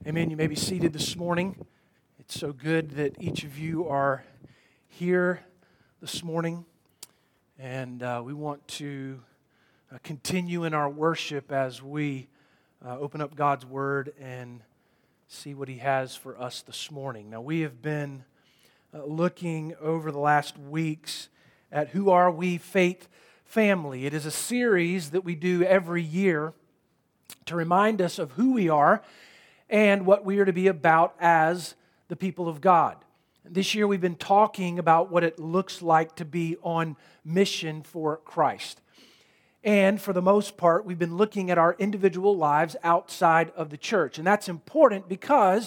Amen. You may be seated this morning. It's so good that each of you are here this morning. And we want to continue in our worship as we open up God's Word and see what He has for us this morning. Now, we have been looking over the last weeks at Who Are We Faith Family. It is a series that we do every year to remind us of who we are and what we are to be about as the people of God. This year we've been talking about what it looks like to be on mission for Christ. And for the most part, we've been looking at our individual lives outside of the church. And that's important because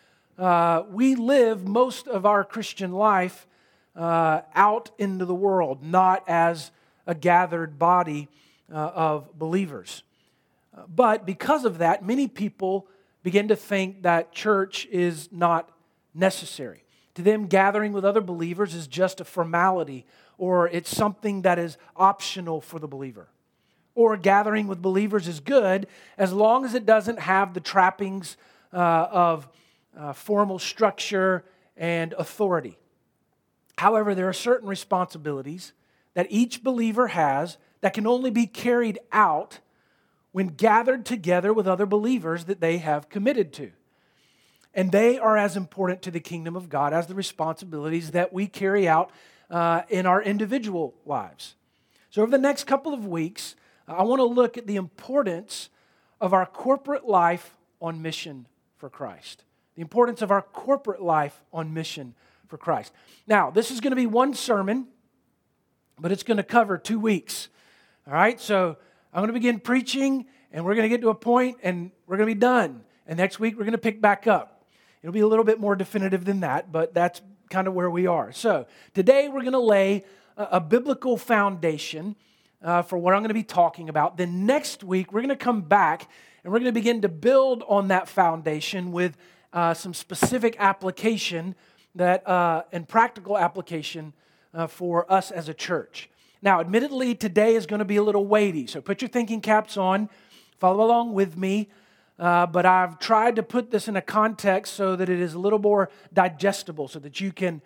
we live most of our Christian life out into the world, not as a gathered body of believers. But because of that, many people begin to think that church is not necessary. To them, gathering with other believers is just a formality, or it's something that is optional for the believer. Or gathering with believers is good as long as it doesn't have the trappings of formal structure and authority. However, there are certain responsibilities that each believer has that can only be carried out when gathered together with other believers that they have committed to. And they are as important to the kingdom of God as the responsibilities that we carry out in our individual lives. So over the next couple of weeks, I want to look at the importance of our corporate life on mission for Christ. The importance of our corporate life on mission for Christ. Now, this is going to be one sermon, but it's going to cover 2 weeks. All right, so I'm going to begin preaching, and we're going to get to a point, and we're going to be done. And next week, we're going to pick back up. It'll be a little bit more definitive than that, but that's kind of where we are. So today, we're going to lay a biblical foundation for what I'm going to be talking about. Then next week, we're going to come back, and we're going to begin to build on that foundation with some specific application and practical application for us as a church. Now, admittedly, today is going to be a little weighty, so put your thinking caps on, follow along with me, but I've tried to put this in a context so that it is a little more digestible, so that you can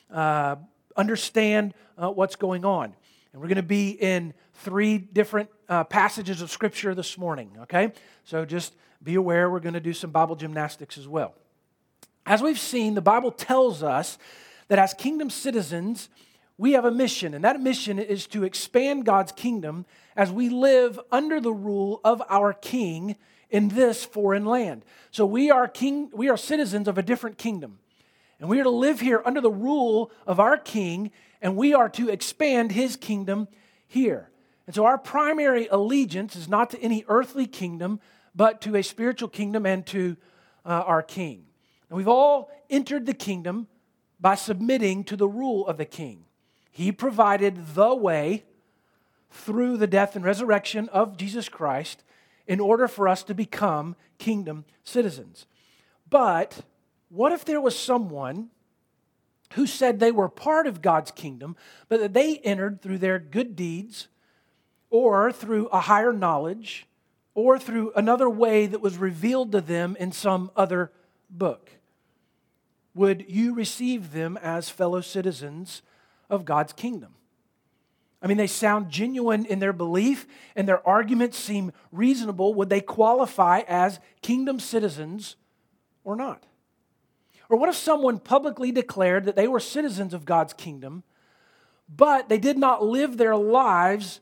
understand what's going on. And we're going to be in 3 different passages of Scripture this morning, okay? So just be aware we're going to do some Bible gymnastics as well. As we've seen, the Bible tells us that as kingdom citizens, we have a mission, and that mission is to expand God's kingdom as we live under the rule of our King in this foreign land. So we are citizens of a different kingdom, and we are to live here under the rule of our King, and we are to expand His kingdom here. And so our primary allegiance is not to any earthly kingdom, but to a spiritual kingdom and to our King. And we've all entered the kingdom by submitting to the rule of the King. He provided the way through the death and resurrection of Jesus Christ in order for us to become kingdom citizens. But what if there was someone who said they were part of God's kingdom, but that they entered through their good deeds or through a higher knowledge or through another way that was revealed to them in some other book? Would you receive them as fellow citizens of God's kingdom? I mean, they sound genuine in their belief and their arguments seem reasonable. Would they qualify as kingdom citizens or not? Or what if someone publicly declared that they were citizens of God's kingdom, but they did not live their lives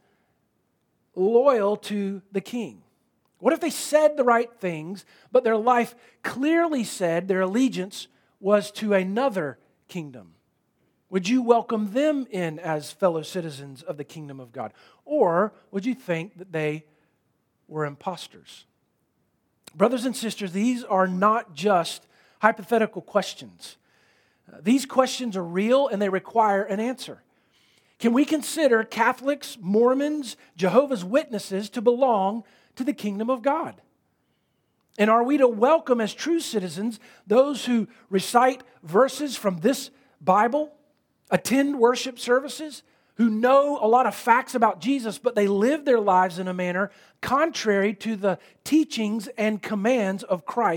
loyal to the King? What if they said the right things, but their life clearly said their allegiance was to another kingdom? Would you welcome them in as fellow citizens of the kingdom of God? Or would you think that they were imposters? Brothers and sisters, these are not just hypothetical questions. These questions are real and they require an answer. Can we consider Catholics, Mormons, Jehovah's Witnesses to belong to the kingdom of God? And are we to welcome as true citizens those who recite verses from this Bible, attend worship services, who know a lot of facts about Jesus, but they live their lives in a manner contrary to the teachings and commands of Christ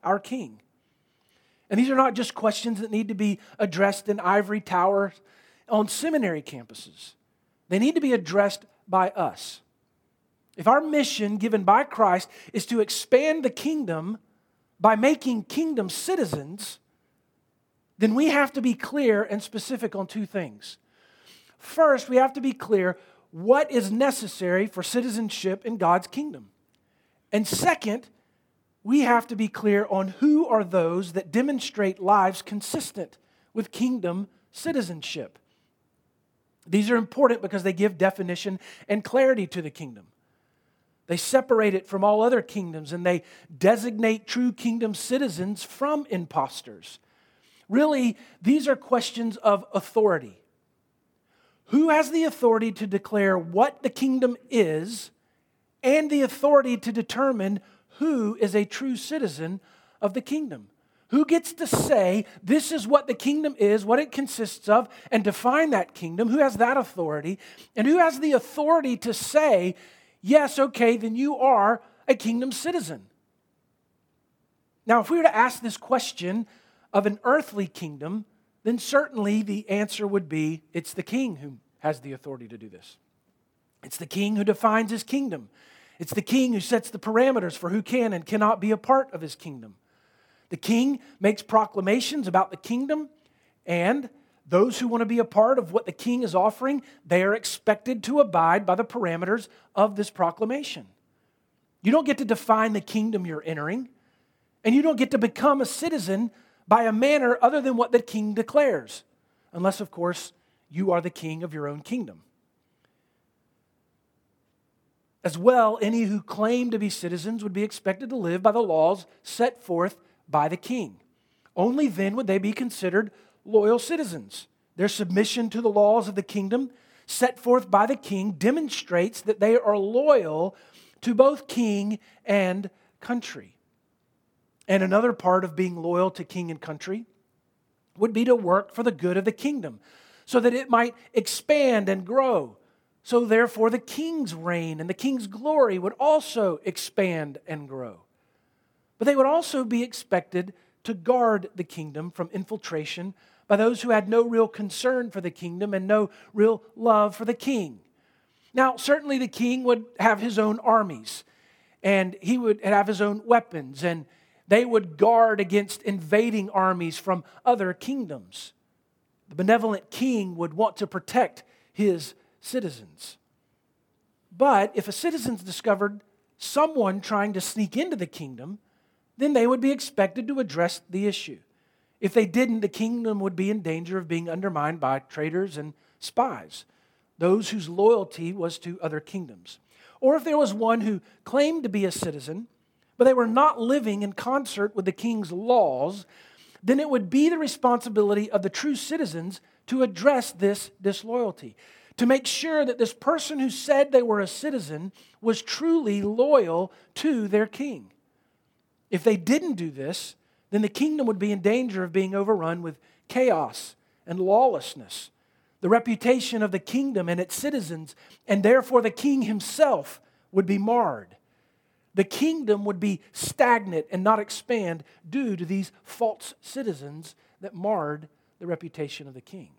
our King. And these are not just questions that need to be addressed in ivory towers on seminary campuses. They need to be addressed by us. If our mission given by Christ is to expand the kingdom by making kingdom citizens, then we have to be clear and specific on two things. First, we have to be clear what is necessary for citizenship in God's kingdom. And second, we have to be clear on who are those that demonstrate lives consistent with kingdom citizenship. These are important because they give definition and clarity to the kingdom. They separate it from all other kingdoms, and they designate true kingdom citizens from imposters. Really, these are questions of authority. Who has the authority to declare what the kingdom is and the authority to determine who is a true citizen of the kingdom? Who gets to say, this is what the kingdom is, what it consists of, and define that kingdom? Who has that authority? And who has the authority to say, yes, okay, then you are a kingdom citizen? Now, if we were to ask this question of an earthly kingdom, then certainly the answer would be, it's the king who has the authority to do this. It's the king who defines his kingdom. It's the king who sets the parameters for who can and cannot be a part of his kingdom. The king makes proclamations about the kingdom, and those who want to be a part of what the king is offering, they are expected to abide by the parameters of this proclamation. You don't get to define the kingdom you're entering, and you don't get to become a citizen by a manner other than what the king declares, unless, of course, you are the king of your own kingdom. As well, any who claim to be citizens would be expected to live by the laws set forth by the king. Only then would they be considered loyal citizens. Their submission to the laws of the kingdom set forth by the king demonstrates that they are loyal to both king and country. And another part of being loyal to king and country would be to work for the good of the kingdom so that it might expand and grow. So therefore the king's reign and the king's glory would also expand and grow. But they would also be expected to guard the kingdom from infiltration by those who had no real concern for the kingdom and no real love for the king. Now, certainly the king would have his own armies, and he would have his own weapons, and they would guard against invading armies from other kingdoms. The benevolent king would want to protect his citizens. But if a citizen's discovered someone trying to sneak into the kingdom, then they would be expected to address the issue. If they didn't, the kingdom would be in danger of being undermined by traitors and spies, those whose loyalty was to other kingdoms. Or if there was one who claimed to be a citizen, but they were not living in concert with the king's laws, then it would be the responsibility of the true citizens to address this disloyalty, to make sure that this person who said they were a citizen was truly loyal to their king. If they didn't do this, then the kingdom would be in danger of being overrun with chaos and lawlessness. The reputation of the kingdom and its citizens, and therefore the king himself, would be marred. The kingdom would be stagnant and not expand due to these false citizens that marred the reputation of the king.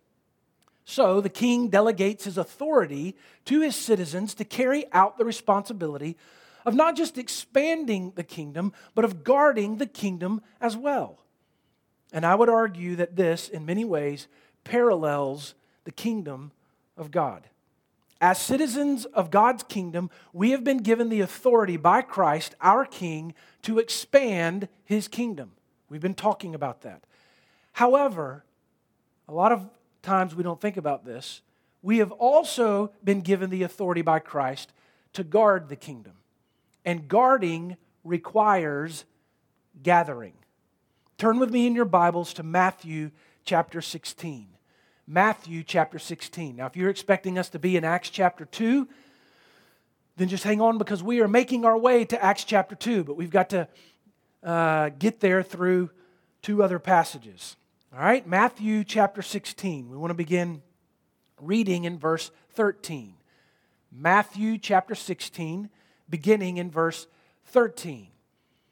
So the king delegates his authority to his citizens to carry out the responsibility of not just expanding the kingdom, but of guarding the kingdom as well. And I would argue that this, in many ways, parallels the kingdom of God. As citizens of God's kingdom, we have been given the authority by Christ, our King, to expand His kingdom. We've been talking about that. However, a lot of times we don't think about this. We have also been given the authority by Christ to guard the kingdom. And guarding requires gathering. Turn with me in your Bibles to Matthew chapter 16. Matthew chapter 16. Now, if you're expecting us to be in Acts chapter 2, then just hang on because we are making our way to Acts chapter 2, but we've got to get there through two other passages. All right, Matthew chapter 16. We want to begin reading in verse 13. Matthew chapter 16, beginning in verse 13.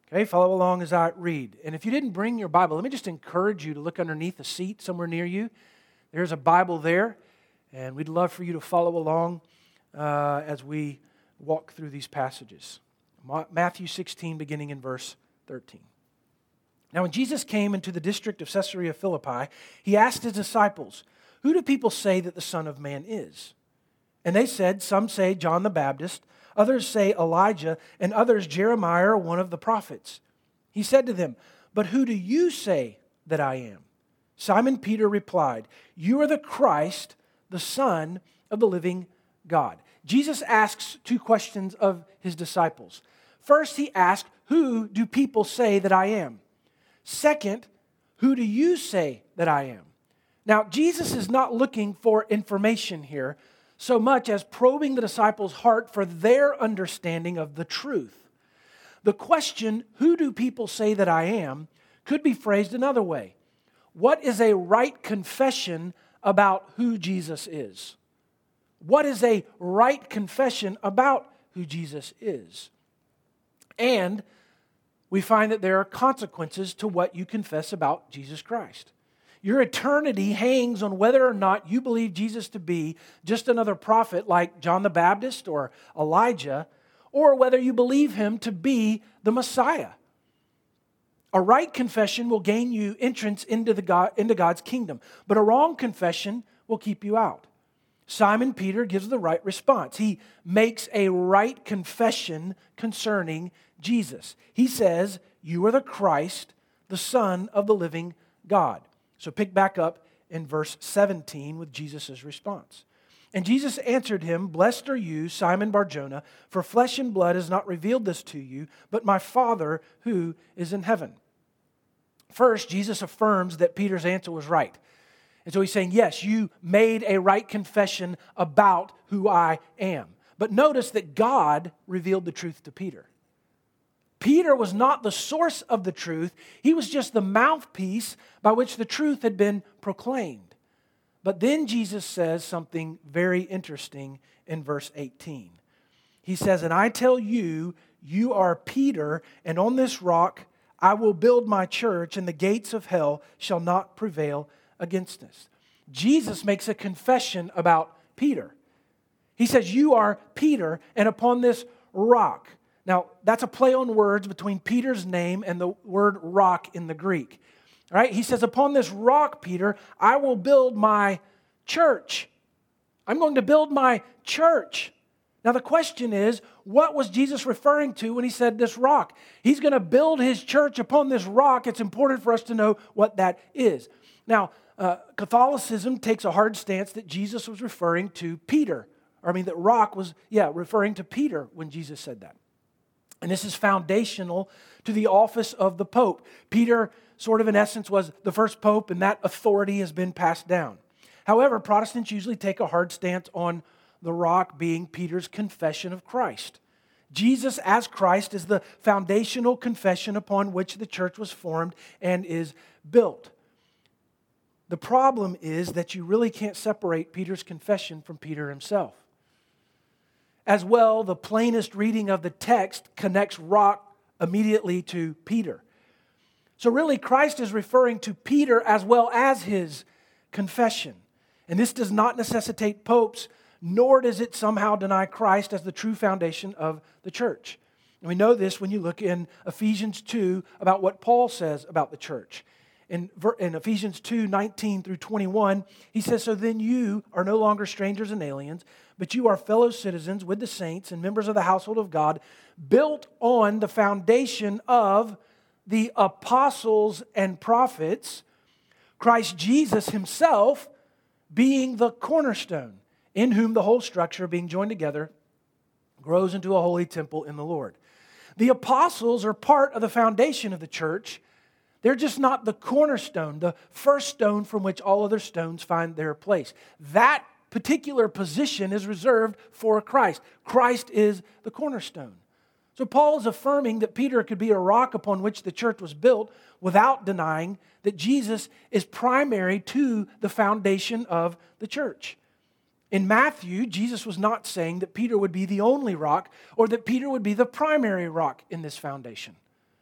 Okay, follow along as I read. And if you didn't bring your Bible, let me just encourage you to look underneath a seat somewhere near you. There's a Bible there, and we'd love for you to follow along as we walk through these passages. Matthew 16, beginning in verse 13. Now, when Jesus came into the district of Caesarea Philippi, he asked his disciples, "Who do people say that the Son of Man is?" And they said, "Some say John the Baptist, others say Elijah, and others Jeremiah or one of the prophets." He said to them, "But who do you say that I am?" Simon Peter replied, "You are the Christ, the Son of the living God." Jesus asks two questions of his disciples. First, he asked, "Who do people say that I am?" Second, "Who do you say that I am?" Now, Jesus is not looking for information here so much as probing the disciples' heart for their understanding of the truth. The question, "Who do people say that I am?" could be phrased another way. What is a right confession about who Jesus is? What is a right confession about who Jesus is? And we find that there are consequences to what you confess about Jesus Christ. Your eternity hangs on whether or not you believe Jesus to be just another prophet like John the Baptist or Elijah, or whether you believe him to be the Messiah. A right confession will gain you entrance into God's kingdom, but a wrong confession will keep you out. Simon Peter gives the right response. He makes a right confession concerning Jesus. He says, "You are the Christ, the Son of the living God." So pick back up in verse 17 with Jesus' response. And Jesus answered him, "Blessed are you, Simon Bar-Jonah, for flesh and blood has not revealed this to you, but my Father who is in heaven." First, Jesus affirms that Peter's answer was right. And so he's saying, yes, you made a right confession about who I am. But notice that God revealed the truth to Peter. Peter was not the source of the truth. He was just the mouthpiece by which the truth had been proclaimed. But then Jesus says something very interesting in verse 18. He says, "And I tell you, you are Peter, and on this rock I will build my church, and the gates of hell shall not prevail against us." Jesus makes a confession about Peter. He says, "You are Peter, and upon this rock." Now, that's a play on words between Peter's name and the word rock in the Greek. All right? He says, "Upon this rock, Peter, I will build my church." I'm going to build my church. Now, the question is, what was Jesus referring to when he said this rock? He's going to build his church upon this rock. It's important for us to know what that is. Now, Catholicism takes a hard stance that Jesus was referring to Peter. That rock was, referring to Peter when Jesus said that. And this is foundational to the office of the Pope. Peter, sort of in essence, was the first Pope, and that authority has been passed down. However, Protestants usually take a hard stance on the rock being Peter's confession of Christ. Jesus as Christ is the foundational confession upon which the church was formed and is built. The problem is that you really can't separate Peter's confession from Peter himself. As well, the plainest reading of the text connects rock immediately to Peter. So really, Christ is referring to Peter as well as his confession. And this does not necessitate popes, nor does it somehow deny Christ as the true foundation of the church. And we know this when you look in Ephesians 2 about what Paul says about the church. In Ephesians 2, 19 through 21, he says, "So then you are no longer strangers and aliens, but you are fellow citizens with the saints and members of the household of God, built on the foundation of the apostles and prophets, Christ Jesus himself being the cornerstone, in whom the whole structure being joined together grows into a holy temple in the Lord." The apostles are part of the foundation of the church. They're just not the cornerstone, the first stone from which all other stones find their place. That particular position is reserved for Christ. Christ is the cornerstone. So Paul is affirming that Peter could be a rock upon which the church was built without denying that Jesus is primary to the foundation of the church. In Matthew, Jesus was not saying that Peter would be the only rock or that Peter would be the primary rock in this foundation.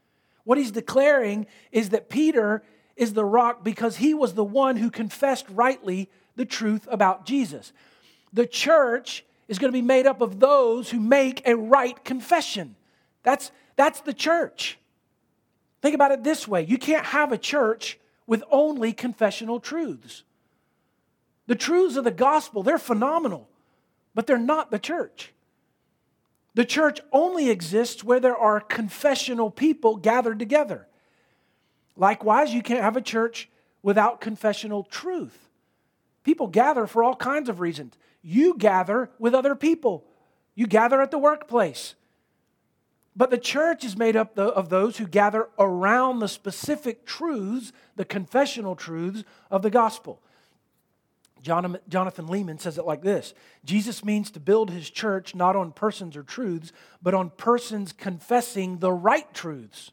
What he's declaring is that Peter is the rock because he was the one who confessed rightly the truth about Jesus. The church is going to be made up of those who make a right confession. That's the church. Think about it this way. You can't have a church with only confessional truths. The truths of the gospel, they're phenomenal, but they're not the church. The church only exists where there are confessional people gathered together. Likewise, you can't have a church without confessional truth. People gather for all kinds of reasons. You gather with other people. You gather at the workplace. But the church is made up of those who gather around the specific truths, the confessional truths of the gospel. Jonathan Leeman says it like this: Jesus means to build his church not on persons or truths, but on persons confessing the right truths.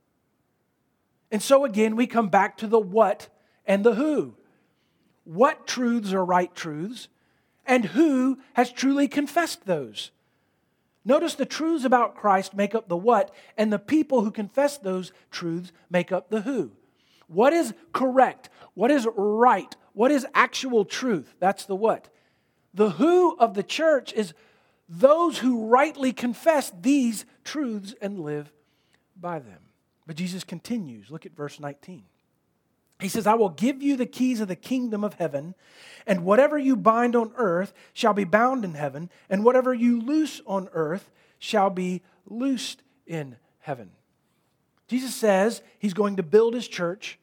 And so again, we come back to the what and the who. What truths are right truths, and who has truly confessed those? Notice the truths about Christ make up the what, and the people who confess those truths make up the who. What is correct? What is right? What is actual truth? That's the what. The who of the church is those who rightly confess these truths and live by them. But Jesus continues. Look at verse 19. He says, I will give you the keys of the kingdom of heaven, and whatever you bind on earth shall be bound in heaven, and whatever you loose on earth shall be loosed in heaven. Jesus says he's going to build his church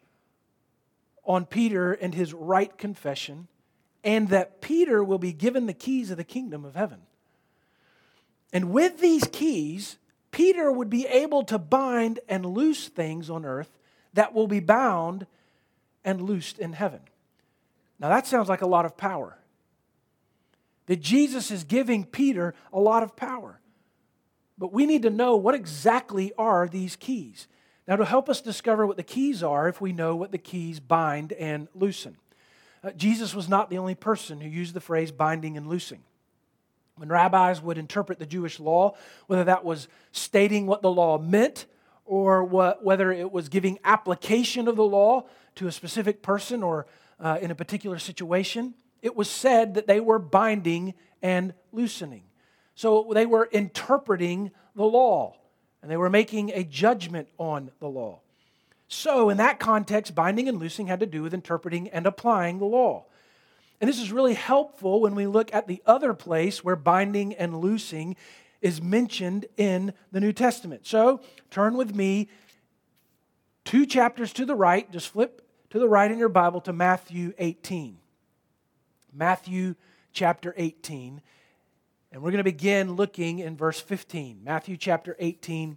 on Peter and his right confession, and that Peter will be given the keys of the kingdom of heaven. And with these keys, Peter would be able to bind and loose things on earth that will be bound and loosed in heaven. Now that sounds like a lot of power. That Jesus is giving Peter a lot of power. But we need to know what exactly are these keys. Now to help us discover what the keys are, if we know what the keys bind and loosen. Jesus was not the only person who used the phrase binding and loosing. When rabbis would interpret the Jewish law, whether that was stating what the law meant or whether it was giving application of the law to a specific person or in a particular situation, it was said that they were binding and loosening. So they were interpreting the law, and they were making a judgment on the law. So in that context, binding and loosing had to do with interpreting and applying the law. And this is really helpful when we look at the other place where binding and loosing is mentioned in the New Testament. So turn with me 2 chapters to the right, just flip to the right in your Bible to Matthew 18. Matthew chapter 18. And we're going to begin looking in verse 15. Matthew chapter 18,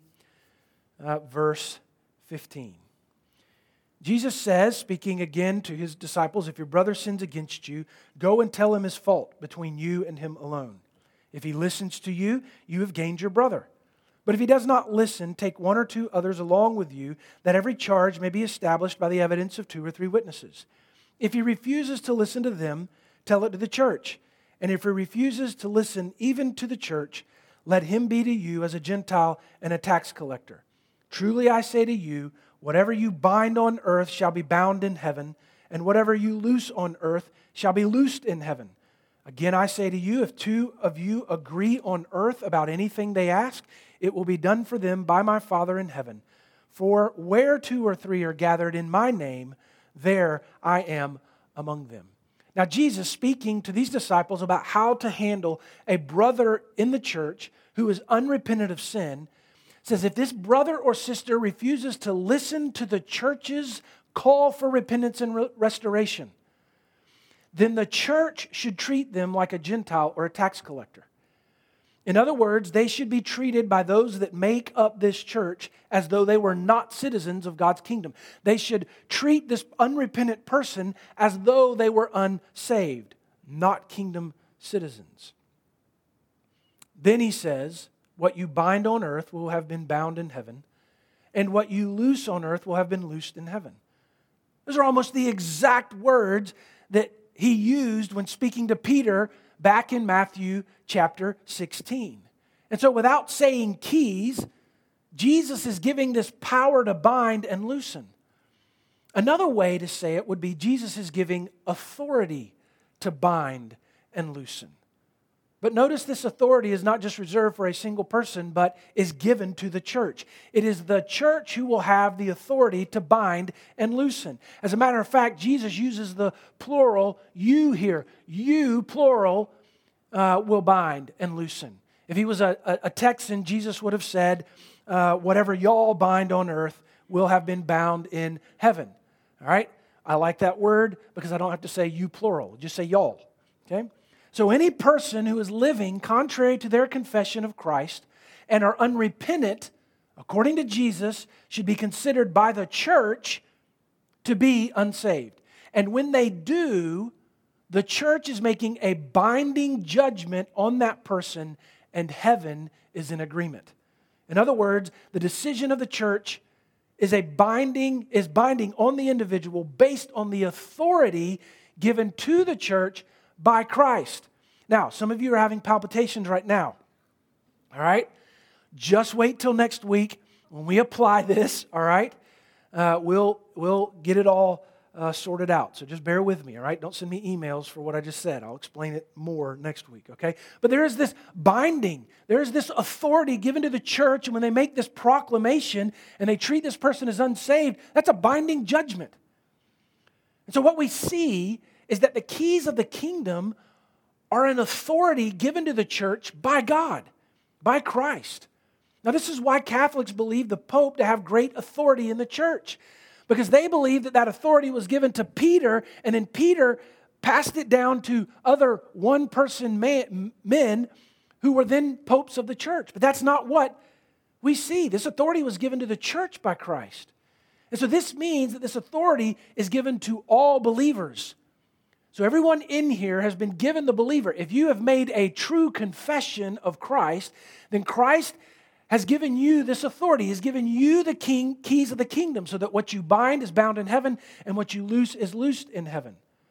verse 15. Jesus says, speaking again to his disciples, if your brother sins against you, go and tell him his fault between you and him alone. If he listens to you, you have gained your brother. But if he does not listen, take 1 or 2 others along with you, that every charge may be established by the evidence of 2 or 3 witnesses. If he refuses to listen to them, tell it to the church. And if he refuses to listen even to the church, let him be to you as a Gentile and a tax collector. Truly I say to you, whatever you bind on earth shall be bound in heaven, and whatever you loose on earth shall be loosed in heaven. Again I say to you, if 2 of you agree on earth about anything they ask, it will be done for them by my Father in heaven. For where 2 or 3 are gathered in my name, there I am among them. Now Jesus, speaking to these disciples about how to handle a brother in the church who is unrepentant of sin, says if this brother or sister refuses to listen to the church's call for repentance and restoration, then the church should treat them like a Gentile or a tax collector. In other words, they should be treated by those that make up this church as though they were not citizens of God's kingdom. They should treat this unrepentant person as though they were unsaved, not kingdom citizens. Then he says, what you bind on earth will have been bound in heaven, and what you loose on earth will have been loosed in heaven. Those are almost the exact words that he used when speaking to Peter back in Matthew chapter 16. And so without saying keys, Jesus is giving this power to bind and loosen. Another way to say it would be Jesus is giving authority to bind and loosen. But notice this authority is not just reserved for a single person, but is given to the church. It is the church who will have the authority to bind and loosen. As a matter of fact, Jesus uses the plural you here. You, plural, will bind and loosen. If he was a Texan, Jesus would have said, whatever y'all bind on earth will have been bound in heaven. All right? I like that word because I don't have to say you, plural. Just say y'all. Okay? So any person who is living contrary to their confession of Christ and are unrepentant, according to Jesus, should be considered by the church to be unsaved. And when they do, the church is making a binding judgment on that person, and heaven is in agreement. In other words, the decision of the church is binding on the individual based on the authority given to the church by Christ. Now, some of you are having palpitations right now. All right? Just wait till next week when we apply this, all right? We'll get it all sorted out. So just bear with me, all right? Don't send me emails for what I just said. I'll explain it more next week, okay? But there is this binding. There is this authority given to the church, and when they make this proclamation and they treat this person as unsaved, that's a binding judgment. And so what we see is that the keys of the kingdom are an authority given to the church by God, by Christ. Now, this is why Catholics believe the Pope to have great authority in the church, because they believe that authority was given to Peter, and then Peter passed it down to other one-person men who were then popes of the church. But that's not what we see. This authority was given to the church by Christ. And so this means that this authority is given to all believers. So everyone in here has been given the believer. If you have made a true confession of Christ, then Christ has given you this authority. He's given you the keys of the kingdom so that what you bind is bound in heaven and what you loose is loosed in heaven.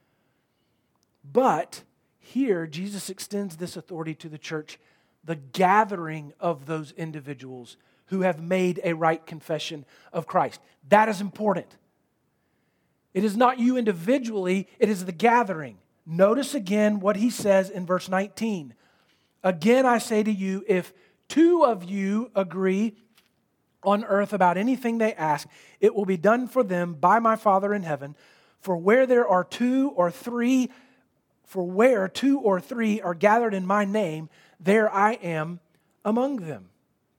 But here, Jesus extends this authority to the church, the gathering of those individuals who have made a right confession of Christ. That is important. It is not you individually, it is the gathering. Notice again what he says in verse 19. Again, I say to you, if two of you agree on earth about anything they ask, it will be done for them by my Father in heaven. For where two or three are gathered in my name, there I am among them.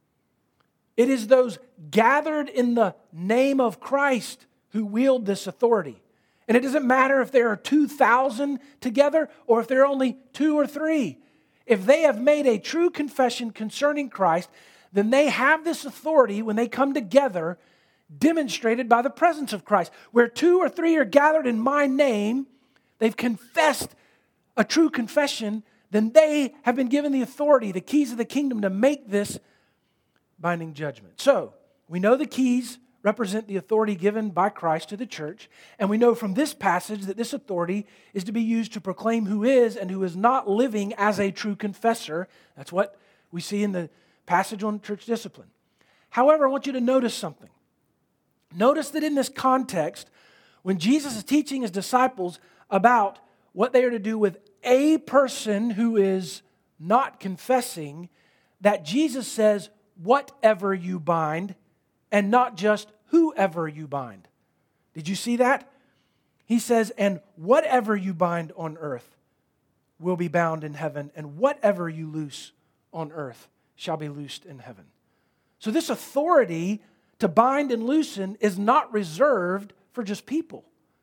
It is those gathered in the name of Christ who wield this authority. And it doesn't matter if there are 2,000 together or if there are only 2 or 3. If they have made a true confession concerning Christ, then they have this authority when they come together, demonstrated by the presence of Christ. Where 2 or 3 are gathered in my name, they've confessed a true confession, then they have been given the authority, the keys of the kingdom, to make this binding judgment. So, we know the keys represent the authority given by Christ to the church, and we know from this passage that this authority is to be used to proclaim who is and who is not living as a true confessor. That's what we see in the passage on church discipline. However, I want you to notice something. Notice that in this context, when Jesus is teaching his disciples about what they are to do with a person who is not confessing, that Jesus says, whatever you bind, and not just whoever you bind. Did you see that? He says, and whatever you bind on earth will be bound in heaven, and whatever you loose on earth shall be loosed in heaven. So this authority to bind and loosen is not reserved for just people.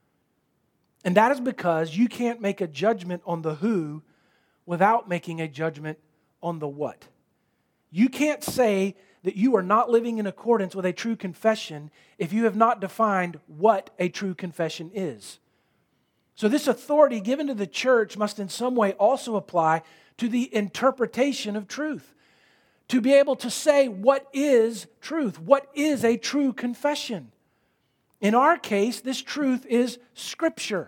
And that is because you can't make a judgment on the who without making a judgment on the what. You can't say that you are not living in accordance with a true confession if you have not defined what a true confession is. So this authority given to the church must in some way also apply to the interpretation of truth. To be able to say what is truth, what is a true confession. In our case, this truth is Scripture.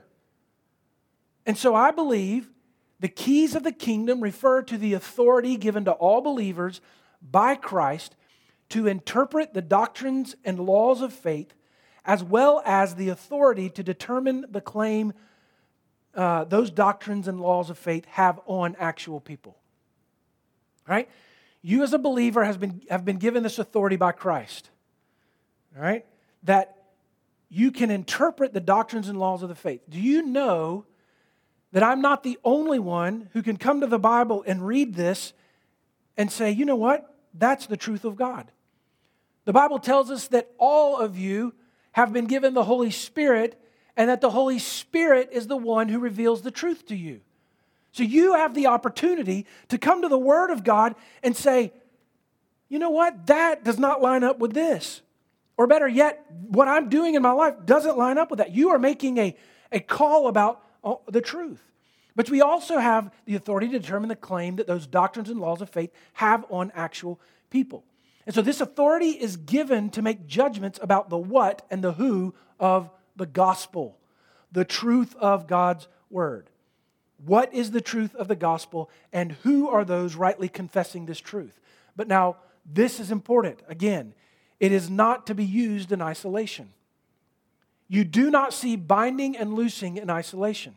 And so I believe the keys of the kingdom refer to the authority given to all believers by Christ to interpret the doctrines and laws of faith, as well as the authority to determine the claim those doctrines and laws of faith have on actual people. All right? You as a believer have been given this authority by Christ. All right? That you can interpret the doctrines and laws of the faith. Do you know that I'm not the only one who can come to the Bible and read this and say, you know what? That's the truth of God. The Bible tells us that all of you have been given the Holy Spirit, and that the Holy Spirit is the one who reveals the truth to you. So you have the opportunity to come to the Word of God and say, you know what? That does not line up with this. Or better yet, what I'm doing in my life doesn't line up with that. You are making a call about the truth. But we also have the authority to determine the claim that those doctrines and laws of faith have on actual people. And so this authority is given to make judgments about the what and the who of the gospel, the truth of God's word. What is the truth of the gospel, and who are those rightly confessing this truth? But now, this is important. Again, it is not to be used in isolation. You do not see binding and loosing in isolation.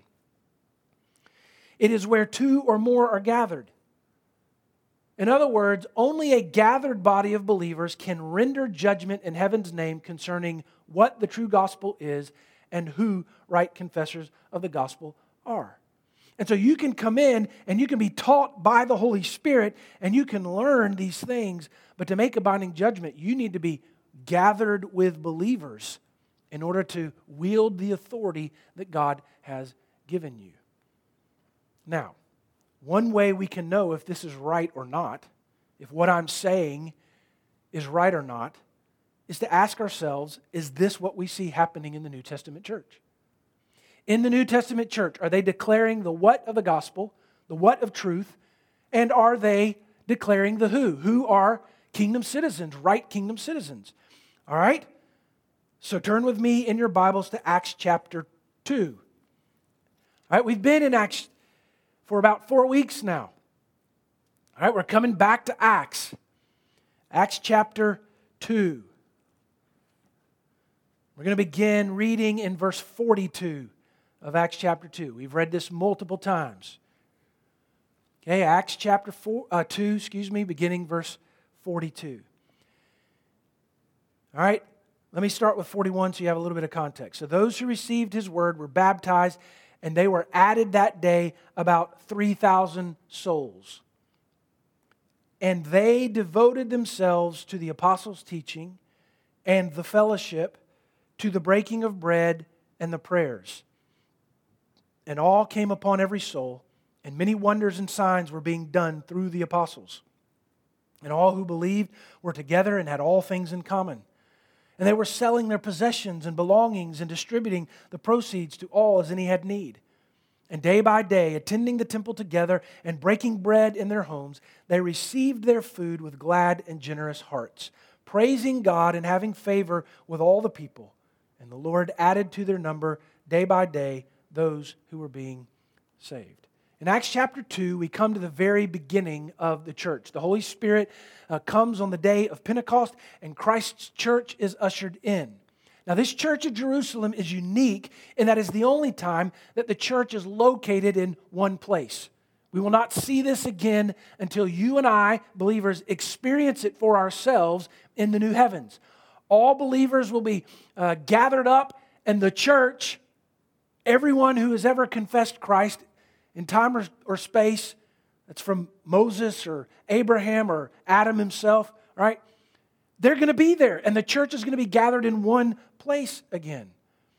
It is where two or more are gathered. In other words, only a gathered body of believers can render judgment in heaven's name concerning what the true gospel is and who right confessors of the gospel are. And so you can come in and you can be taught by the Holy Spirit and you can learn these things, but to make a binding judgment, you need to be gathered with believers in order to wield the authority that God has given you. Now, one way we can know if this is right or not, if what I'm saying is right or not, is to ask ourselves, is this what we see happening in the New Testament church? In the New Testament church, are they declaring the what of the gospel, the what of truth, and are they declaring the who? Who are kingdom citizens, right kingdom citizens? All right? So turn with me in your Bibles to Acts chapter 2. All right, we've been in Acts for about 4 weeks now. All right, we're coming back to Acts. Acts chapter 2. We're going to begin reading in verse 42 of Acts chapter 2. We've read this multiple times. Okay, Acts chapter 2, beginning verse 42. All right, let me start with 41 so you have a little bit of context. So those who received his word were baptized, and they were added that day about 3,000 souls. And they devoted themselves to the apostles' teaching and the fellowship, to the breaking of bread and the prayers. And all came upon every soul, and many wonders and signs were being done through the apostles. And all who believed were together and had all things in common. And they were selling their possessions and belongings and distributing the proceeds to all as any had need. And day by day, attending the temple together and breaking bread in their homes, they received their food with glad and generous hearts, praising God and having favor with all the people. And the Lord added to their number day by day those who were being saved. In Acts chapter 2, we come to the very beginning of the church. The Holy Spirit comes on the day of Pentecost, and Christ's church is ushered in. Now, this church of Jerusalem is unique in that it's the only time that the church is located in one place. We will not see this again until you and I, believers, experience it for ourselves in the new heavens. All believers will be gathered up, and the church, everyone who has ever confessed Christ in time or space, that's from Moses or Abraham or Adam himself, all right? They're going to be there, and the church is going to be gathered in one place again.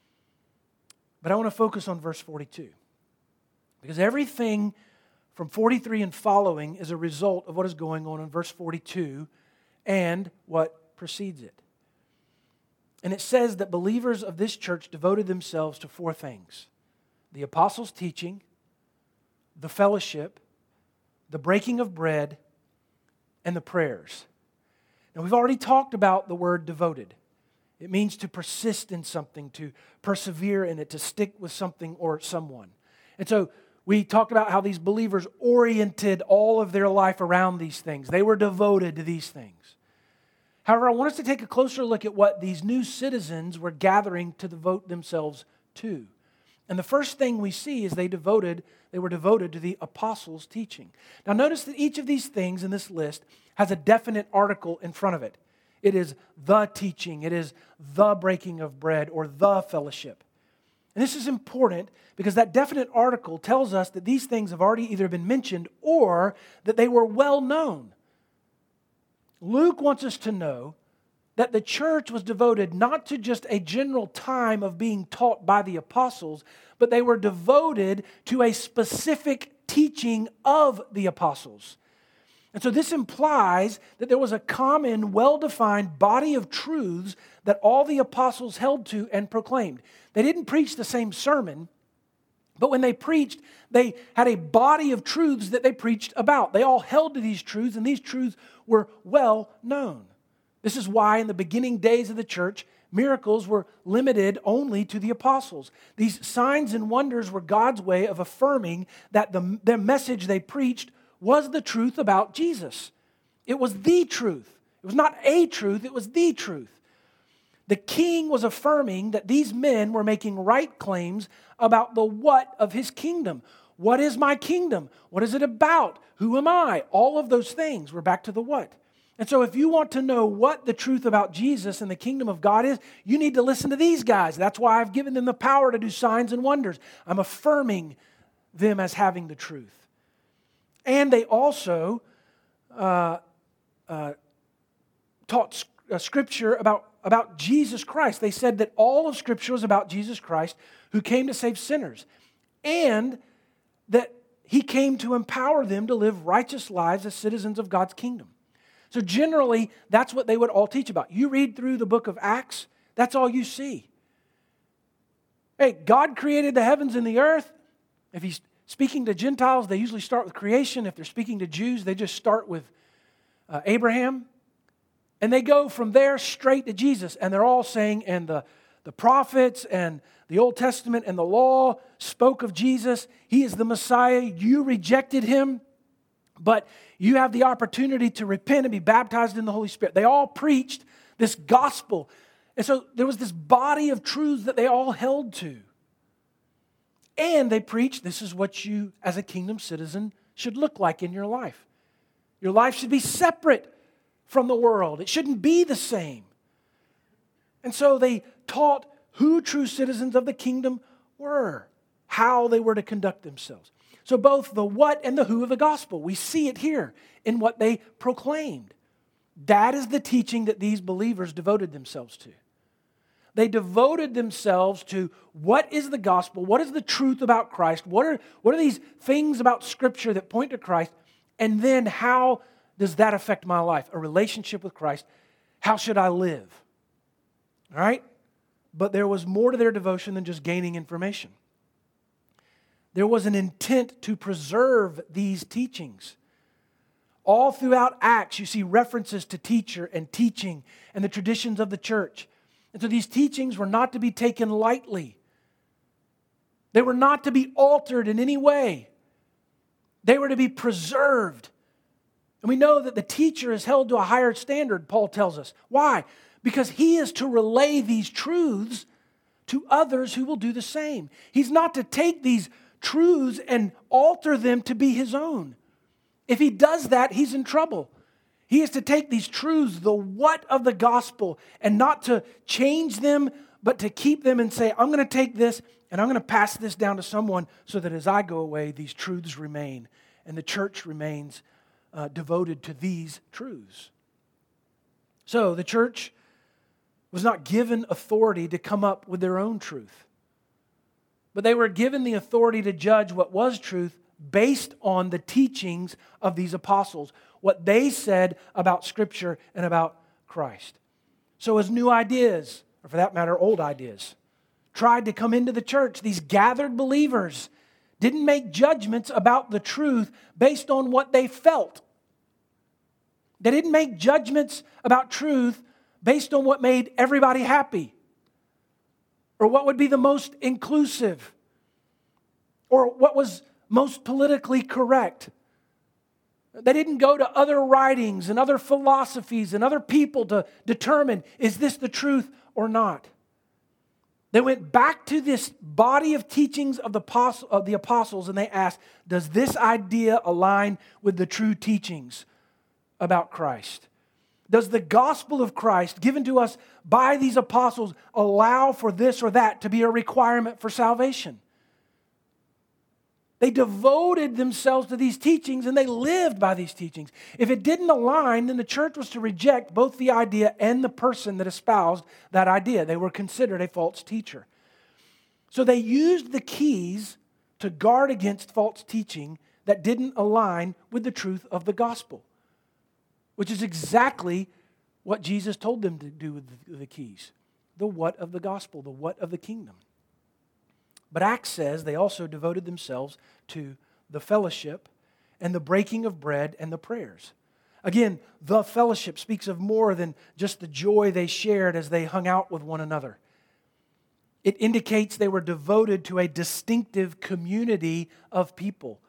But I want to focus on verse 42, because everything from 43 and following is a result of what is going on in verse 42 and what precedes it. And it says that believers of this church devoted themselves to four things: the apostles' teaching, the fellowship, the breaking of bread, and the prayers. Now, we've already talked about the word devoted. It means to persist in something, to persevere in it, to stick with something or someone. And so we talked about how these believers oriented all of their life around these things. They were devoted to these things. However, I want us to take a closer look at what these new citizens were gathering to devote themselves to. And the first thing we see is they were devoted to the apostles' teaching. Now notice that each of these things in this list has a definite article in front of it. It is the teaching, it is the breaking of bread, or the fellowship. And this is important because that definite article tells us that these things have already either been mentioned or that they were well known. Luke wants us to know that the church was devoted not to just a general time of being taught by the apostles, but they were devoted to a specific teaching of the apostles. And so this implies that there was a common, well-defined body of truths that all the apostles held to and proclaimed. They didn't preach the same sermon, but when they preached, they had a body of truths that they preached about. They all held to these truths, and these truths were well known. This is why in the beginning days of the church, miracles were limited only to the apostles. These signs and wonders were God's way of affirming that the message they preached was the truth about Jesus. It was the truth. It was not a truth, it was the truth. The king was affirming that these men were making right claims about the what of his kingdom. What is my kingdom? What is it about? Who am I? All of those things. We're back to the what. And so if you want to know what the truth about Jesus and the kingdom of God is, you need to listen to these guys. That's why I've given them the power to do signs and wonders. I'm affirming them as having the truth. And they also taught Scripture about Jesus Christ. They said that all of Scripture was about Jesus Christ who came to save sinners. And that He came to empower them to live righteous lives as citizens of God's kingdom. So generally, that's what they would all teach about. You read through the book of Acts, that's all you see. Hey, God created the heavens and the earth. If He's speaking to Gentiles, they usually start with creation. If they're speaking to Jews, they just start with Abraham. And they go from there straight to Jesus. And they're all saying, and the prophets and the Old Testament and the law spoke of Jesus. He is the Messiah. You rejected Him, but you have the opportunity to repent and be baptized in the Holy Spirit. They all preached this gospel. And so there was this body of truths that they all held to. And they preached, this is what you, as a kingdom citizen, should look like in your life. Your life should be separate from the world. It shouldn't be the same. And so they taught who true citizens of the kingdom were, how they were to conduct themselves. So both the what and the who of the gospel, we see it here in what they proclaimed. That is the teaching that these believers devoted themselves to. They devoted themselves to what is the gospel, what is the truth about Christ, what are these things about Scripture that point to Christ, and then how does that affect my life? A relationship with Christ. How should I live? All right? But there was more to their devotion than just gaining information. There was an intent to preserve these teachings. All throughout Acts, you see references to teacher and teaching and the traditions of the church. And so these teachings were not to be taken lightly. They were not to be altered in any way. They were to be preserved. And we know that the teacher is held to a higher standard, Paul tells us. Why? Because he is to relay these truths to others who will do the same. He's not to take these truths and alter them to be his own. If he does that, he's in trouble. He is to take these truths, the what of the gospel, and not to change them, but to keep them and say, I'm going to take this and I'm going to pass this down to someone so that as I go away, these truths remain and the church remains devoted to these truths. So the church was not given authority to come up with their own truth, but they were given the authority to judge what was truth based on the teachings of these apostles, what they said about Scripture and about Christ. So as new ideas, or for that matter, old ideas, tried to come into the church, these gathered believers didn't make judgments about the truth based on what they felt. They didn't make judgments about truth based on what made everybody happy, or what would be the most inclusive, or what was most politically correct. They didn't go to other writings and other philosophies and other people to determine, is this the truth or not? They went back to this body of teachings of the apostles and they asked, does this idea align with the true teachings about Christ? Does the gospel of Christ given to us by these apostles allow for this or that to be a requirement for salvation? They devoted themselves to these teachings and they lived by these teachings. If it didn't align, then the church was to reject both the idea and the person that espoused that idea. They were considered a false teacher. So they used the keys to guard against false teaching that didn't align with the truth of the gospel, which is exactly what Jesus told them to do with the keys. The what of the gospel, the what of the kingdom. But Acts says they also devoted themselves to the fellowship and the breaking of bread and the prayers. Again, the fellowship speaks of more than just the joy they shared as they hung out with one another. It indicates they were devoted to a distinctive community of people.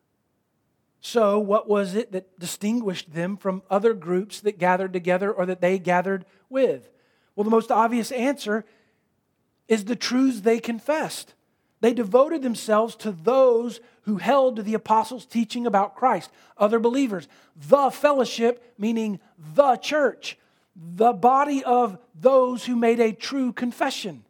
So, what was it that distinguished them from other groups that gathered together or that they gathered with? Well, the most obvious answer is the truths they confessed. They devoted themselves to those who held to the apostles' teaching about Christ, other believers. The fellowship, meaning the church, the body of those who made a true confession.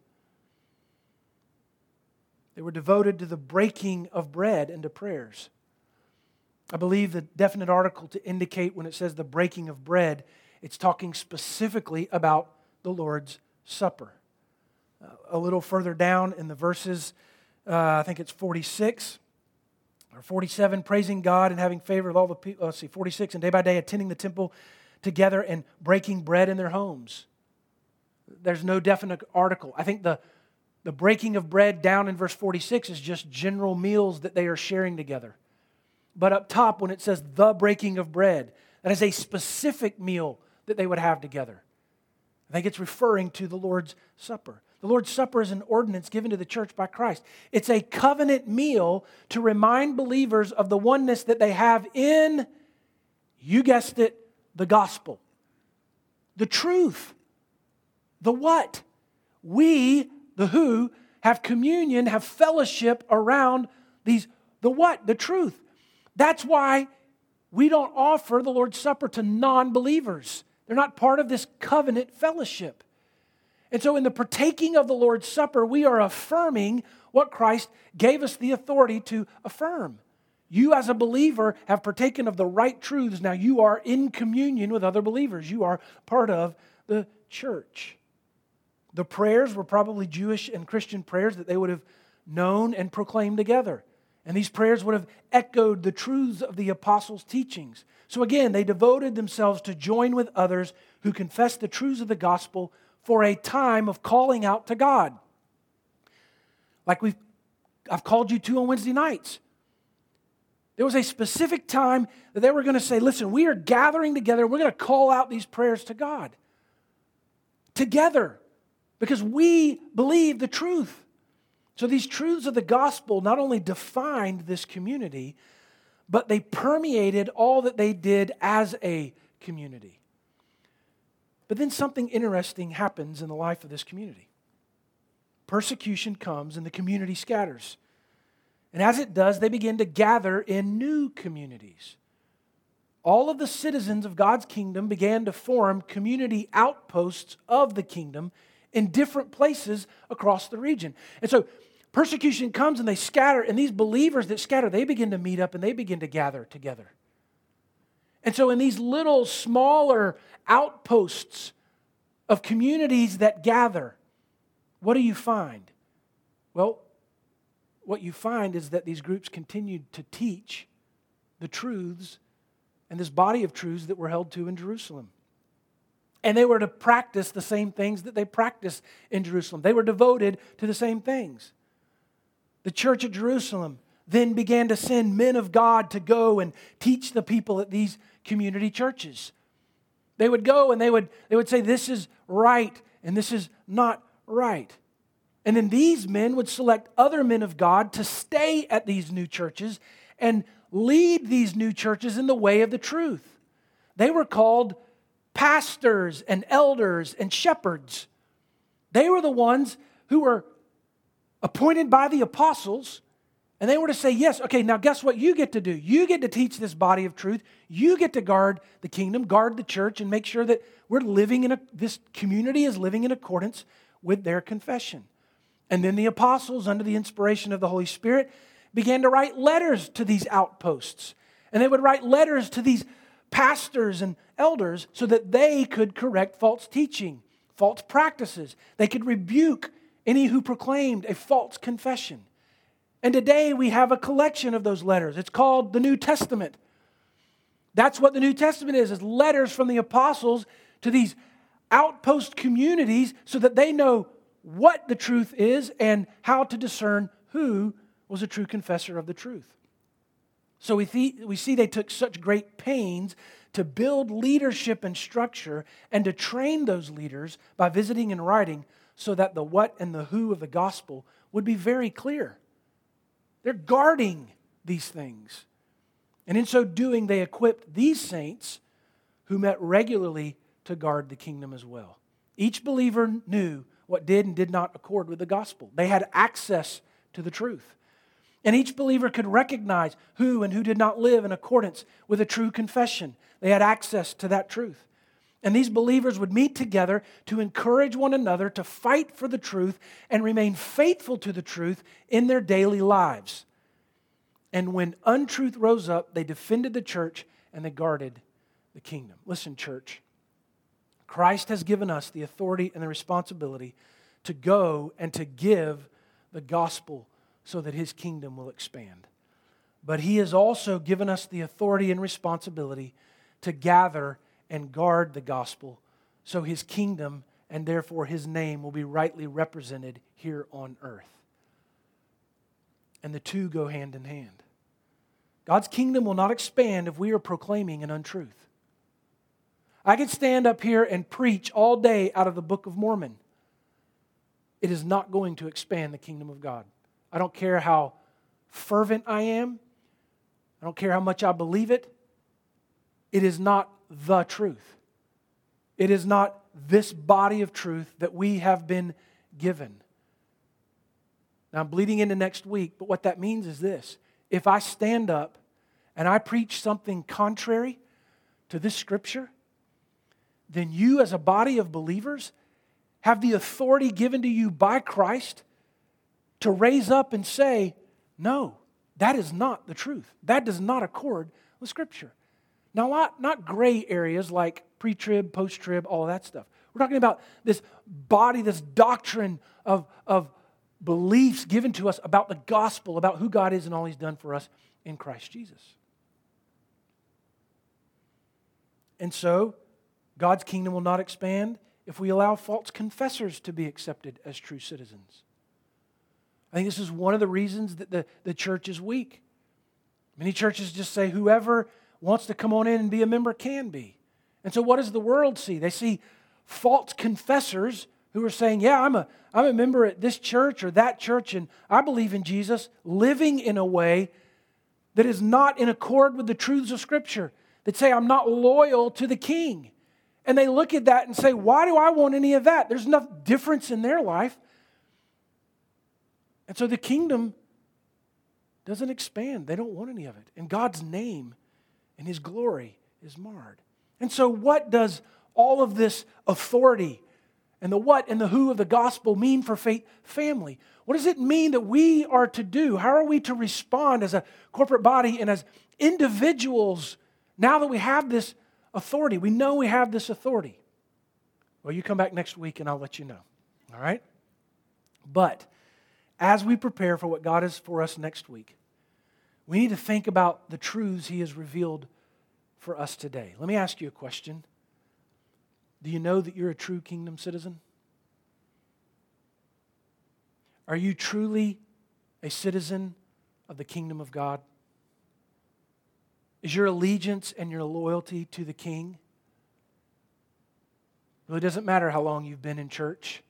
They were devoted to the breaking of bread and to prayers. I believe the definite article to indicate when it says the breaking of bread, it's talking specifically about the Lord's Supper. A little further down in the verses, I think it's 46 or 47, praising God and having favor with all the people. 46, and day by day attending the temple together and breaking bread in their homes. There's no definite article. I think the breaking of bread down in verse 46 is just general meals that they are sharing together. But up top, when it says the breaking of bread, that is a specific meal that they would have together. I think it's referring to the Lord's Supper. The Lord's Supper is an ordinance given to the church by Christ. It's a covenant meal to remind believers of the oneness that they have in, you guessed it, the gospel. The truth. The what? We, the who, have communion, have fellowship around these, the what? The truth. That's why we don't offer the Lord's Supper to non-believers. They're not part of this covenant fellowship. And so in the partaking of the Lord's Supper, we are affirming what Christ gave us the authority to affirm. You as a believer have partaken of the right truths. Now you are in communion with other believers. You are part of the church. The prayers were probably Jewish and Christian prayers that they would have known and proclaimed together. And these prayers would have echoed the truths of the apostles' teachings. So again, they devoted themselves to join with others who confessed the truths of the gospel for a time of calling out to God. Like I've called you to on Wednesday nights. There was a specific time that they were going to say, listen, we are gathering together. We're going to call out these prayers to God. Together. Because we believe the truth. So these truths of the gospel not only defined this community, but they permeated all that they did as a community. But then something interesting happens in the life of this community. Persecution comes and the community scatters. And as it does, they begin to gather in new communities. All of the citizens of God's kingdom began to form community outposts of the kingdom in different places across the region. And so persecution comes and they scatter, and these believers that scatter, they begin to meet up and they begin to gather together. And so in these little smaller outposts of communities that gather, what do you find? Well, what you find is that these groups continued to teach the truths and this body of truths that were held to in Jerusalem. And they were to practice the same things that they practiced in Jerusalem. They were devoted to the same things. The church at Jerusalem then began to send men of God to go and teach the people at these community churches. They would go and they would say, this is right and this is not right. And then these men would select other men of God to stay at these new churches and lead these new churches in the way of the truth. They were called pastors and elders and shepherds. They were the ones who were appointed by the apostles, and they were to say, yes, okay, now guess what you get to do? You get to teach this body of truth. You get to guard the kingdom, guard the church, and make sure that we're living this community is living in accordance with their confession. And then the apostles, under the inspiration of the Holy Spirit, began to write letters to these outposts. And they would write letters to these pastors and elders so that they could correct false teaching, false practices. They could rebuke any who proclaimed a false confession. And today we have a collection of those letters. It's called the New Testament. That's what the New Testament is letters from the apostles to these outpost communities so that they know what the truth is and how to discern who was a true confessor of the truth. So we see they took such great pains to build leadership and structure and to train those leaders by visiting and writing so that the what and the who of the gospel would be very clear. They're guarding these things. And in so doing, they equipped these saints who met regularly to guard the kingdom as well. Each believer knew what did and did not accord with the gospel. They had access to the truth. And each believer could recognize who and who did not live in accordance with a true confession. They had access to that truth. And these believers would meet together to encourage one another to fight for the truth and remain faithful to the truth in their daily lives. And when untruth rose up, they defended the church and they guarded the kingdom. Listen, church, Christ has given us the authority and the responsibility to go and to give the gospel so that His kingdom will expand. But He has also given us the authority and responsibility to gather and guard the gospel so His kingdom and therefore His name will be rightly represented here on earth. And the two go hand in hand. God's kingdom will not expand if we are proclaiming an untruth. I could stand up here and preach all day out of the Book of Mormon. It is not going to expand the kingdom of God. I don't care how fervent I am. I don't care how much I believe it. It is not the truth. It is not this body of truth that we have been given. Now, I'm bleeding into next week, but what that means is this. If I stand up and I preach something contrary to this scripture, then you as a body of believers have the authority given to you by Christ to raise up and say, no, that is not the truth. That does not accord with Scripture. Now, not gray areas like pre-trib, post-trib, all of that stuff. We're talking about this body, this doctrine of beliefs given to us about the gospel, about who God is and all He's done for us in Christ Jesus. And so, God's kingdom will not expand if we allow false confessors to be accepted as true citizens. I think this is one of the reasons that the church is weak. Many churches just say whoever wants to come on in and be a member can be. And so what does the world see? They see false confessors who are saying, yeah, I'm a member at this church or that church and I believe in Jesus, living in a way that is not in accord with the truths of Scripture, that say I'm not loyal to the King. And they look at that and say, why do I want any of that? There's enough difference in their life. And so the kingdom doesn't expand. They don't want any of it. And God's name and His glory is marred. And so what does all of this authority and the what and the who of the gospel mean for Faith Family? What does it mean that we are to do? How are we to respond as a corporate body and as individuals now that we have this authority? We know we have this authority. Well, you come back next week and I'll let you know. All right? But as we prepare for what God has for us next week, we need to think about the truths He has revealed for us today. Let me ask you a question. Do you know that you're a true kingdom citizen? Are you truly a citizen of the kingdom of God? Is your allegiance and your loyalty to the King? Well, it doesn't matter how long you've been in church.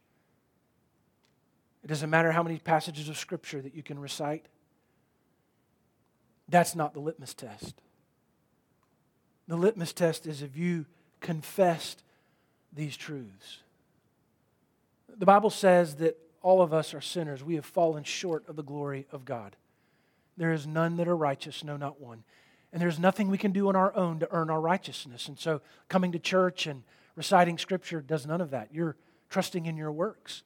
It doesn't matter how many passages of Scripture that you can recite. That's not the litmus test. The litmus test is if you confessed these truths. The Bible says that all of us are sinners. We have fallen short of the glory of God. There is none that are righteous, no, not one. And there's nothing we can do on our own to earn our righteousness. And so coming to church and reciting Scripture does none of that. You're trusting in your works.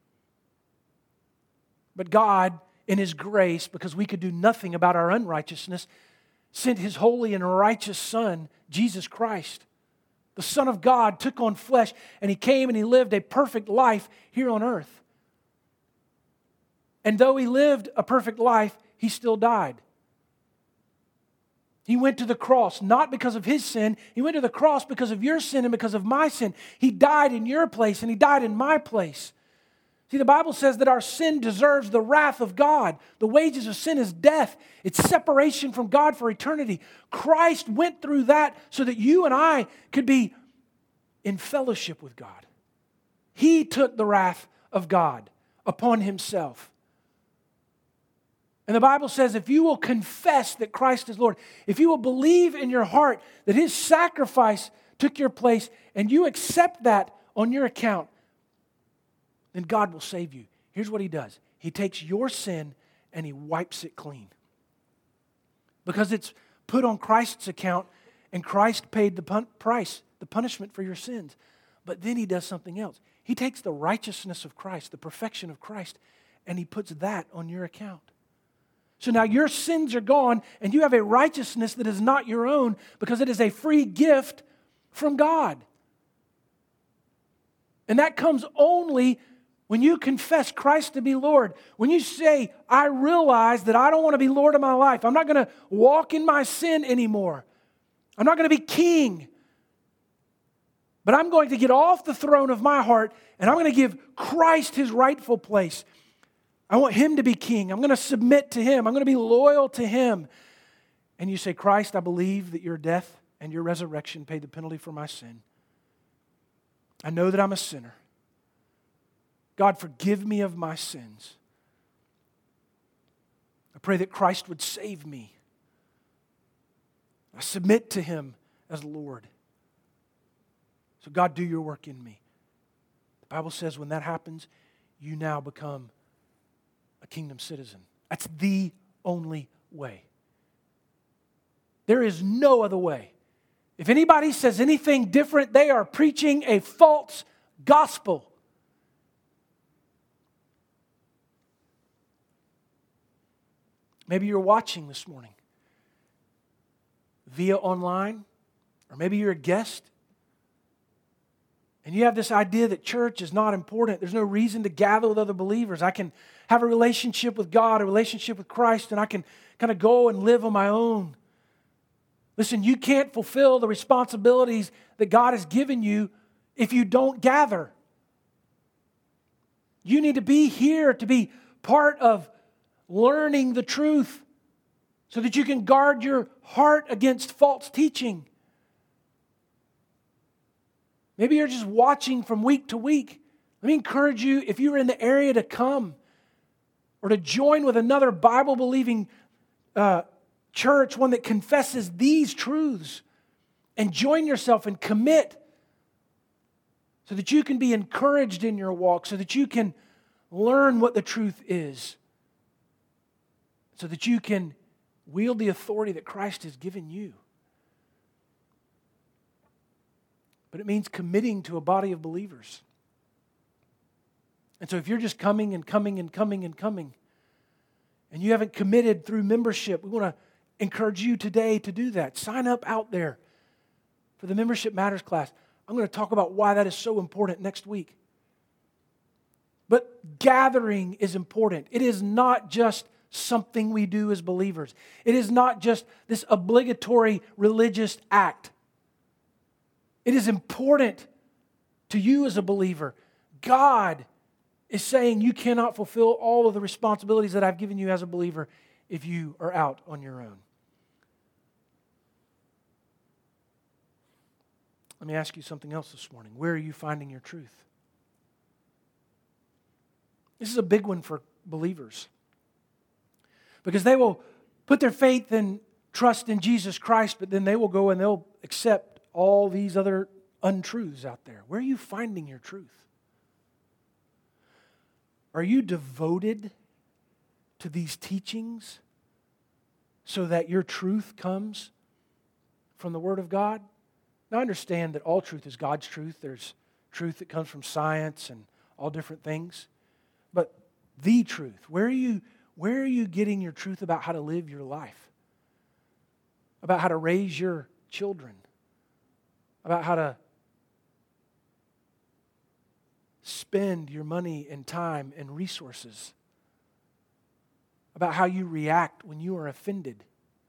But God, in His grace, because we could do nothing about our unrighteousness, sent His holy and righteous Son, Jesus Christ. The Son of God took on flesh, and He came and He lived a perfect life here on earth. And though He lived a perfect life, He still died. He went to the cross, not because of His sin. He went to the cross because of your sin and because of my sin. He died in your place and He died in my place. See, the Bible says that our sin deserves the wrath of God. The wages of sin is death. It's separation from God for eternity. Christ went through that so that you and I could be in fellowship with God. He took the wrath of God upon Himself. And the Bible says if you will confess that Christ is Lord, if you will believe in your heart that His sacrifice took your place and you accept that on your account, then God will save you. Here's what He does. He takes your sin and He wipes it clean. Because it's put on Christ's account and Christ paid the price, the punishment for your sins. But then He does something else. He takes the righteousness of Christ, the perfection of Christ, and He puts that on your account. So now your sins are gone and you have a righteousness that is not your own because it is a free gift from God. And that comes only when you confess Christ to be Lord. When you say, I realize that I don't want to be Lord of my life. I'm not going to walk in my sin anymore. I'm not going to be king. But I'm going to get off the throne of my heart and I'm going to give Christ His rightful place. I want Him to be king. I'm going to submit to Him. I'm going to be loyal to Him. And you say, Christ, I believe that your death and your resurrection paid the penalty for my sin. I know that I'm a sinner. God, forgive me of my sins. I pray that Christ would save me. I submit to Him as Lord. So God, do your work in me. The Bible says when that happens, you now become a kingdom citizen. That's the only way. There is no other way. If anybody says anything different, they are preaching a false gospel. Maybe you're watching this morning via online, or maybe you're a guest, and you have this idea that church is not important. There's no reason to gather with other believers. I can have a relationship with God, a relationship with Christ, and I can kind of go and live on my own. Listen, you can't fulfill the responsibilities that God has given you if you don't gather. You need to be here to be part of learning the truth so that you can guard your heart against false teaching. Maybe you're just watching from week to week. Let me encourage you, if you're in the area, to come or to join with another Bible-believing church, one that confesses these truths, and join yourself and commit so that you can be encouraged in your walk, so that you can learn what the truth is, so that you can wield the authority that Christ has given you. But it means committing to a body of believers. And so if you're just coming and coming and coming and coming, and you haven't committed through membership, we want to encourage you today to do that. Sign up out there for the Membership Matters class. I'm going to talk about why that is so important next week. But gathering is important. It is not just something we do as believers. It is not just this obligatory religious act. It is important to you as a believer. God is saying you cannot fulfill all of the responsibilities that I've given you as a believer if you are out on your own. Let me ask you something else this morning. Where are you finding your truth? This is a big one for believers. Because they will put their faith and trust in Jesus Christ, but then they will go and they'll accept all these other untruths out there. Where are you finding your truth? Are you devoted to these teachings so that your truth comes from the Word of God? Now, I understand that all truth is God's truth. There's truth that comes from science and all different things. But the truth, where are you getting your truth about how to live your life? About how to raise your children? About how to spend your money and time and resources? About how you react when you are offended?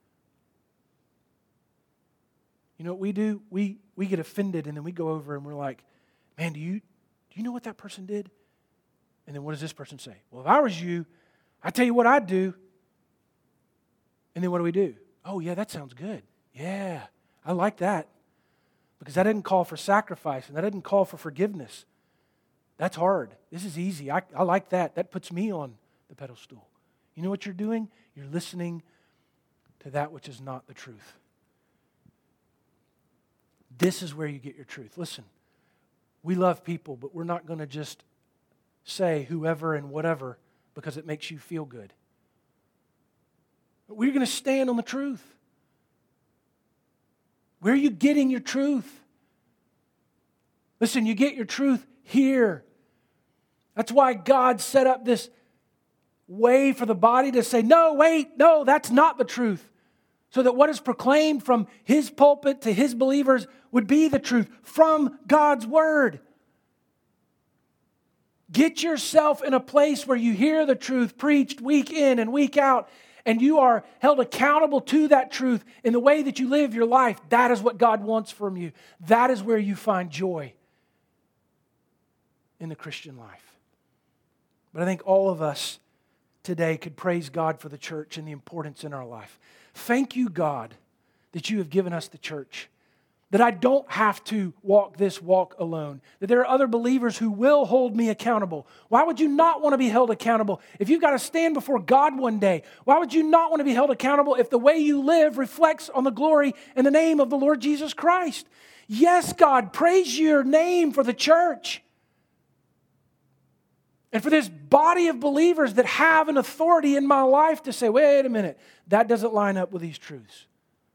You know what we do? We get offended and then we go over and we're like, man, do you know what that person did? And then what does this person say? Well, if I was you, I'd tell you what I'd do. And then what do? Oh, yeah, that sounds good. Yeah, I like that. Because that didn't call for sacrifice and that didn't call for forgiveness. That's hard. This is easy. I like that. That puts me on the pedestal. You know what you're doing? You're listening to that which is not the truth. This is where you get your truth. Listen, we love people, but we're not going to just say whoever and whatever because it makes you feel good. We're going to stand on the truth. Where are you getting your truth? Listen, you get your truth here. That's why God set up this way for the body to say, no, wait, no, that's not the truth. So that what is proclaimed from His pulpit to His believers would be the truth from God's Word. Get yourself in a place where you hear the truth preached week in and week out, and you are held accountable to that truth in the way that you live your life. That is what God wants from you. That is where you find joy in the Christian life. But I think all of us today could praise God for the church and the importance in our life. Thank you, God, that you have given us the church, that I don't have to walk this walk alone, that there are other believers who will hold me accountable. Why would you not want to be held accountable if you've got to stand before God one day? Why would you not want to be held accountable if the way you live reflects on the glory and the name of the Lord Jesus Christ? Yes, God, praise your name for the church. And for this body of believers that have an authority in my life to say, wait a minute, that doesn't line up with these truths.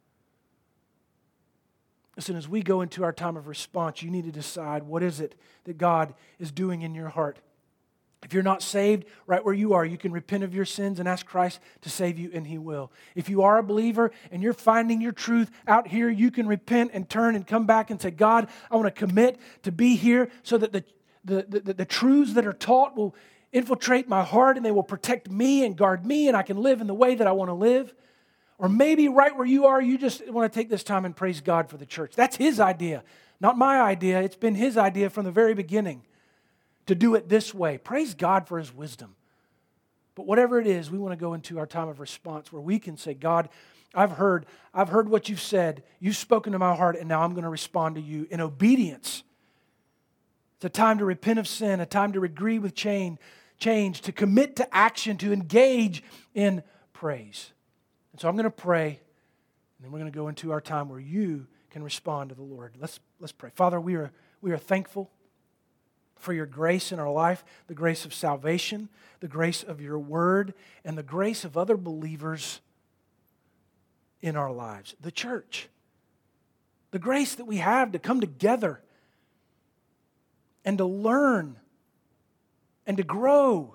Listen, as we go into our time of response, you need to decide what is it that God is doing in your heart. If you're not saved, right where you are, you can repent of your sins and ask Christ to save you, and He will. If you are a believer and you're finding your truth out here, you can repent and turn and come back and say, God, I want to commit to be here so that the truths that are taught will infiltrate my heart and they will protect me and guard me and I can live in the way that I want to live. Or maybe right where you are, you just want to take this time and praise God for the church. That's His idea, not my idea. It's been His idea from the very beginning to do it this way. Praise God for His wisdom. But whatever it is, we want to go into our time of response where we can say, God, I've heard what you've said. You've spoken to my heart, and now I'm going to respond to you in obedience. It's a time to repent of sin, a time to agree with change, to commit to action, to engage in praise. And so I'm going to pray, and then we're going to go into our time where you can respond to the Lord. Let's pray. Father, we are thankful for your grace in our life, the grace of salvation, the grace of your word, and the grace of other believers in our lives. The church. The grace that we have to come together and to learn and to grow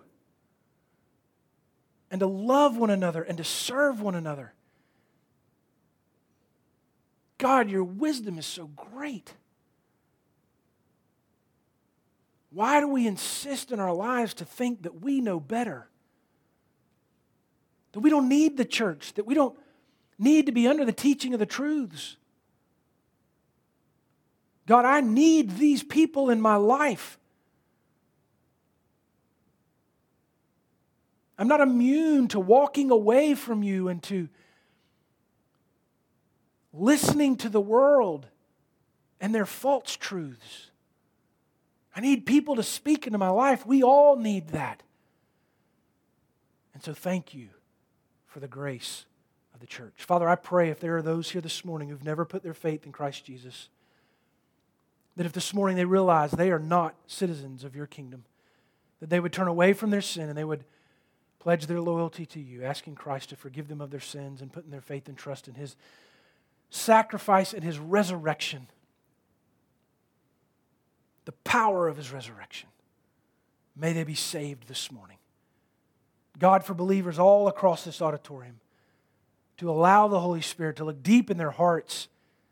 and to love one another and to serve one another. God, your wisdom is so great. Why do we insist in our lives to think that we know better? That we don't need the church, that we don't need to be under the teaching of the truths. God, I need these people in my life. I'm not immune to walking away from you and to listening to the world and their false truths. I need people to speak into my life. We all need that. And so thank you for the grace the church. Father, I pray if there are those here this morning who've never put their faith in Christ Jesus, that if this morning they realize they are not citizens of your kingdom, that they would turn away from their sin and they would pledge their loyalty to you, asking Christ to forgive them of their sins and putting their faith and trust in His sacrifice and His resurrection, the power of His resurrection. May they be saved this morning. God, for believers all across this auditorium, to allow the Holy Spirit to look deep in their hearts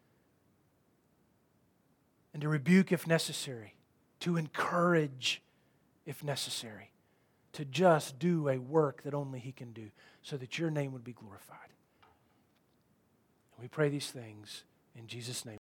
and to rebuke if necessary, to encourage if necessary, to just do a work that only He can do so that your name would be glorified. And we pray these things in Jesus' name.